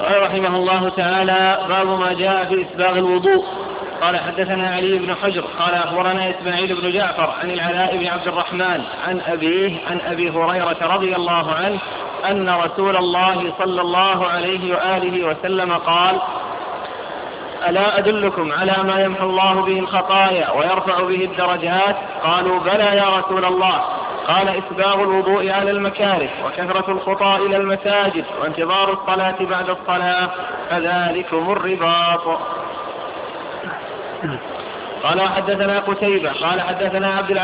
قال رحمه الله تعالى: باب ما جاء في إسباغ الوضوء. قال: حدثنا علي بن حجر قال: أخبرنا إسماعيل بن جعفر عن العلاء بن عبد الرحمن عن أبيه عن أبي هريرة رضي الله عنه أن رسول الله صلى الله عليه وآله وسلم قال: ألا أدلكم على ما يمحو الله به الخطايا ويرفع به الدرجات؟ قالوا: بلى يا رسول الله. قال: إسباغ الوضوء على المكاره، وكثرة الخطى إلى المساجد، وانتظار الصلاة بعد الصلاة، فذلكم الرباط. قال: حدثنا قتيبة قال: حدثنا عبد